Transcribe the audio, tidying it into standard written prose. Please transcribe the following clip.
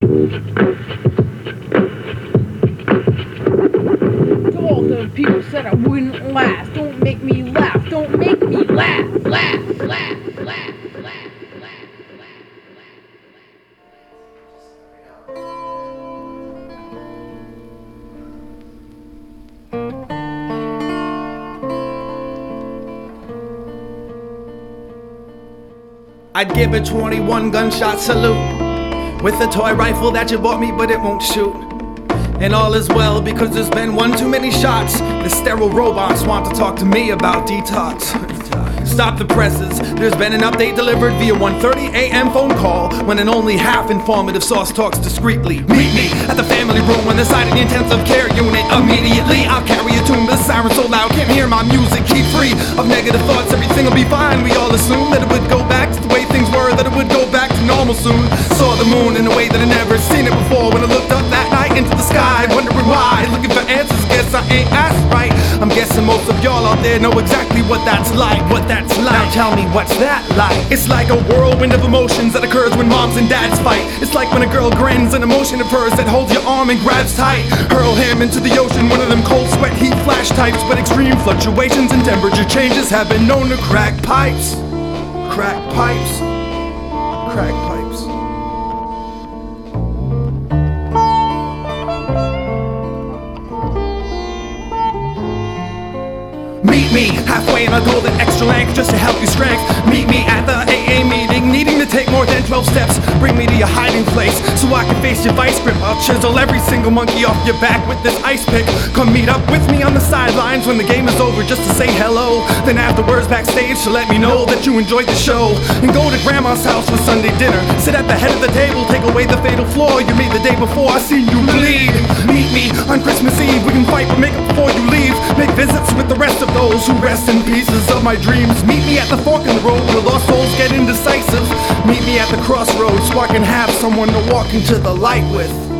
To all the people said I wouldn't last, don't make me laugh, don't make me laugh, laugh, laugh, laugh, laugh, laugh. I'd give a 21 gunshot salute with a toy rifle that you bought me but it won't shoot. And all is well because there's been one too many shots. The sterile robots want to talk to me about detox. Stop the presses, there's been an update delivered via 1:30 a.m. phone call when an only half informative source talks discreetly. Meet me at the family room on the side of the intensive care unit immediately. I'll carry a tune, the siren so loud can't hear my music. Keep free of negative thoughts, everything will be fine. We all assume that it would go back to the way things were, that it would go back to normal soon. Saw the moon in a way that I never seen it before when I looked up that night into the sky, wondering why, looking for answers. Guess I ain't asked right. I'm guessing most of y'all out there know exactly what that's like. Now tell me, what's that like? It's like a whirlwind of emotions that occurs when moms and dads fight. It's like when a girl grins, an emotion of hers that holds your arm and grabs tight. Hurl him into the ocean, one of them cold sweat heat flash types. But extreme fluctuations and temperature changes have been known to crack pipes. Crack pipes. Crack pipes. Meet me halfway and I'll go the extra length just to help you strength. Meet me at the AA meeting, needing to take more than 12 steps. Bring me to your hiding place so I can face your vice grip. I'll chisel every single monkey off your back with this ice pick. Come meet up with me on the sidelines when the game is over just to say hello. Then afterwards backstage to let me know that you enjoyed the show. And go to grandma's house for Sunday dinner. Sit at the head of the table, take away the fatal flaw you made the day before. I seen you bleed. Meet me on Christmas Eve, we can fight but make up before you leave. Make visits with the rest of those who rest in pieces of my dreams. Meet me at the fork in the road where lost souls get indecisive. Meet me at the crossroads so I can have someone to walk into the light with.